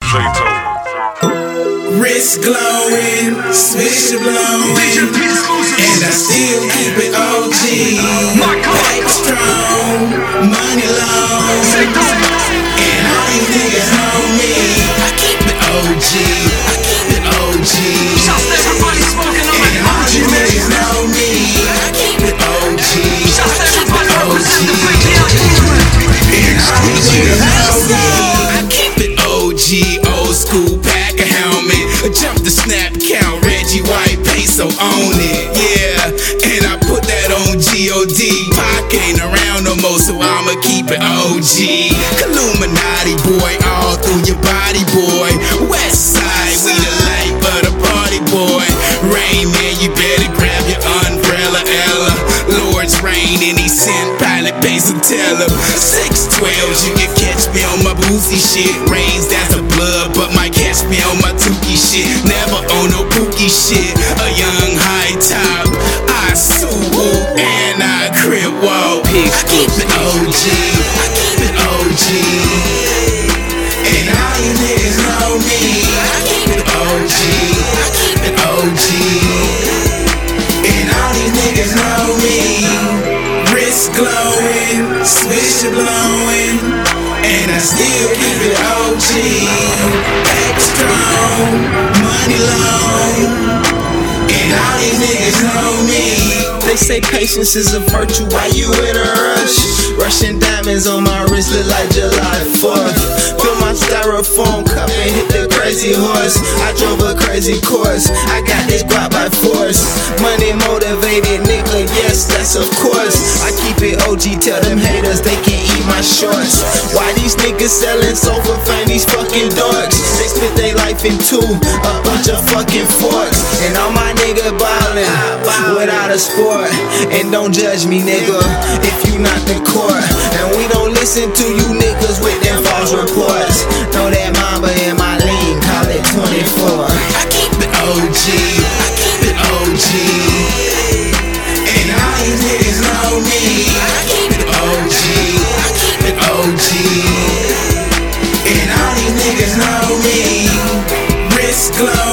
Wrist glowing, switch blowing, and I still keep it OG. Back strong, money long, and all these niggas know me. I keep it OG, I keep it OG, and all these niggas know me. I keep it OG, I keep it OG, and all these niggas know me. I keep it OG, old school, pack a helmet. Jump the snap count, Reggie White peso on it, yeah. And I put that on G.O.D. Pac ain't around no more, so I'ma keep it OG. Illuminati boy, all through your body boy. West side, we the life of the party boy. Rain man, you better grab your umbrella, Ella. Lord's rain and he sent pilot pace and tell him 612s, you can catch me on my boozy shit. Rains, that's a blood, but might catch me on my Tukey shit. Never on no Pookie shit. A young high top, I Suwu and I crib walk. I keep it OG, I keep it OG, and all you niggas know me. I keep it OG, I keep it OG, and all these niggas know me. Wrist glowing, switch blowing, and I still keep it OG. Back strong, money long, and all these niggas know me. They say patience is a virtue, why you in a rush? Russian diamonds on my wrist look like July 4th. Fill my styrofoam cup and hit the crazy horse. I drove a crazy course, I got this guap by force. Money motivated nigga, yes, that's of course. I keep it OG, tell them haters they can't eat my shorts. Why these niggas selling sofa fame, these fucking dorks? They spit their life into a bunch of fucking forks. And all my nigga ballin' without a sport. And don't judge me, nigga, if you not the court. And we don't listen to you niggas with them false reports. Know that Mamba in my lean, call it 24. I keep it OG, I keep it OG, and all these niggas know me. I keep it OG, I keep it OG, and all these niggas know me. Wrist glow,